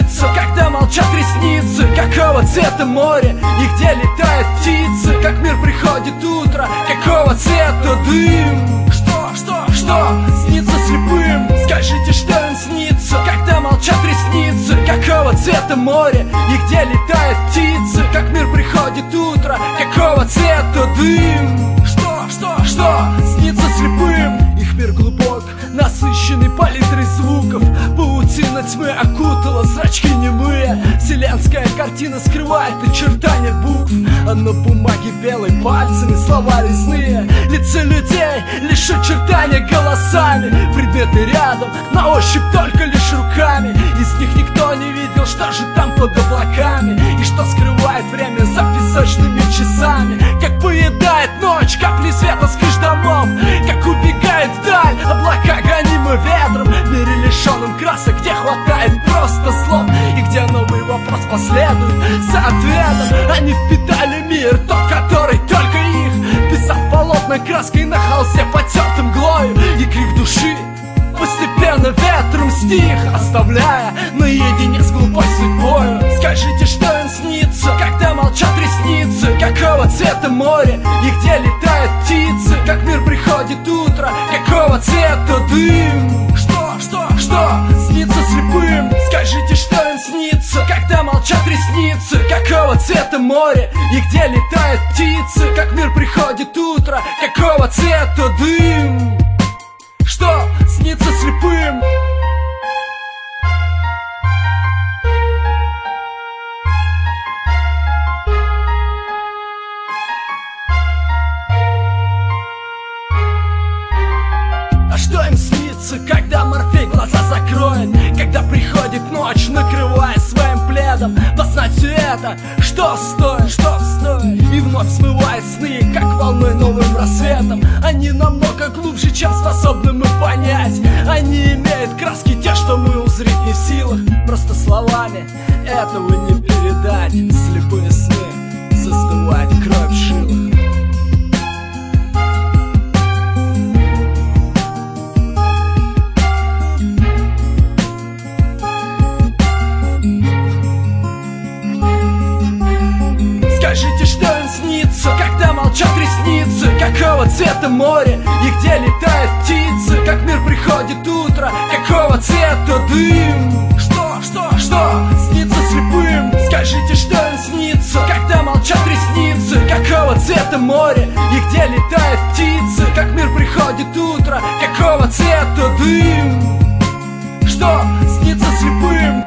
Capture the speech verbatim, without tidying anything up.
снится, когда молчат ресницы? Какого цвета море и где летают птицы? Как мир приходит утро, какого цвета дым? Что, что, что снится слепым? Скажите, что им снится, когда молчат ресницы? Какого цвета море и где летают птицы? Как мир приходит утро, какого цвета дым? Что, что, что снится слепым? Их мир глубок, насыщенный палитрой звуков. Паутина тьмы окутала, зрачки немые. Вселенская картина скрывает очертания букв, а на бумаге белой пальцами слова резные. Лица людей лишь очертания голосами. Предметы рядом, на ощупь только лишь руками. Из них никто не видел, что же там под облаками, и что скрывает время за песочными часами. Как поедает ночь капли света с крыш домов, как убегает вдаль облака, гонимы ветром. В мире лишенном красок, где хватает просто слов, и где новый вопрос последует за ответом. Они впитали мир, тот, который только их, писав полотной краской на холсте потертым глою. И крик души постепенно ветром стих, оставляя наедине с глупой судьбою. Скажите, что им снится, когда молчат ресницы? Какого цвета море и где летают птицы? Как мир приходит утро, какого цвета дым? Что, что, что снится слепым? Скажите, что им снится, когда молчат ресницы? Какого цвета море и где летают птицы? Как мир приходит утро, какого цвета дым? Что снится слепым? А что им снится, когда Морфей глаза закроет? Когда приходит ночь, накрывая своим пледом? Познать все это, что стоит, что стоит, и вновь смывает сны, как волной новым рассветом. Они намного глубже, чем способны мы понять. Они имеют краски, те, что мы узреть не в силах. Просто словами этого не передать. Слепые сны, застывает кровь в жилах. Скажите, что им снится, когда молчат ресницы? Какого цвета море и где летают птицы? Как мир приходит утро, какого цвета дым? Что, что, что снится слепым? Скажите, что им снится, когда молчат ресницы? Какого цвета море и где летают птицы? Как мир приходит утро, какого цвета дым? Что снится слепым?